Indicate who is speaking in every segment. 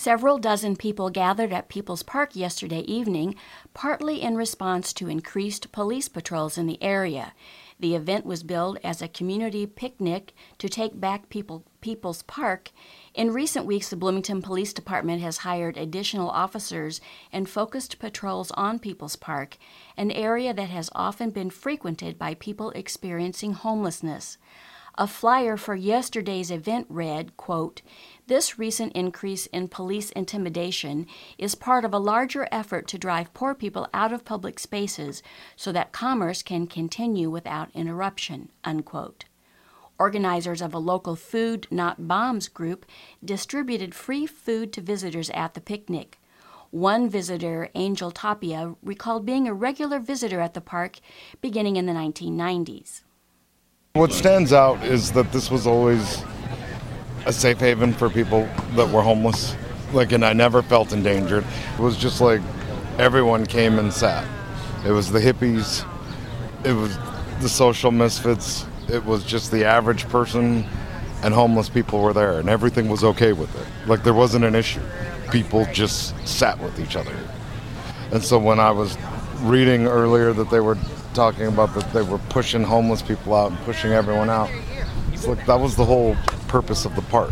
Speaker 1: Several dozen people gathered at People's Park yesterday evening, partly in response to increased police patrols in the area. The event was billed as a community picnic to take back People's Park. In recent weeks, the Bloomington Police Department has hired additional officers and focused patrols on People's Park, an area that has often been frequented by people experiencing homelessness. A flyer for yesterday's event read, quote, "This recent increase in police intimidation is part of a larger effort to drive poor people out of public spaces so that commerce can continue without interruption," unquote. Organizers of a local Food Not Bombs group distributed free food to visitors at the picnic. One visitor, Angel Tapia, recalled being a regular visitor at the park beginning in the 1990s.
Speaker 2: What stands out is that this was always a safe haven for people that were homeless. And I never felt endangered. It was just like everyone came and sat. It was the hippies, it was the social misfits, it was just the average person, and homeless people were there, and everything was okay with it. There wasn't an issue. People just sat with each other. And so when I was reading earlier that they were talking about that they were pushing homeless people out and pushing everyone out, it's that was the whole purpose of the park.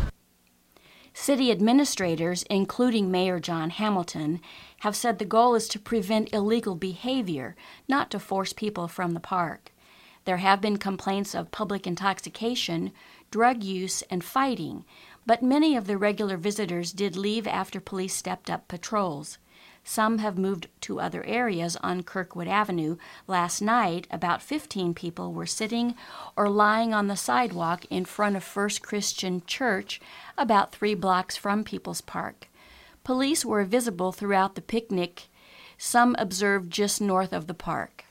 Speaker 1: City administrators, including Mayor John Hamilton, have said the goal is to prevent illegal behavior, not to force people from the park. There have been complaints of public intoxication, drug use, and fighting, but many of the regular visitors did leave after police stepped up patrols. Some have moved to other areas on Kirkwood Avenue. Last night, about 15 people were sitting or lying on the sidewalk in front of First Christian Church, about 3 blocks from People's Park. Police were visible throughout the picnic, some observed just north of the park.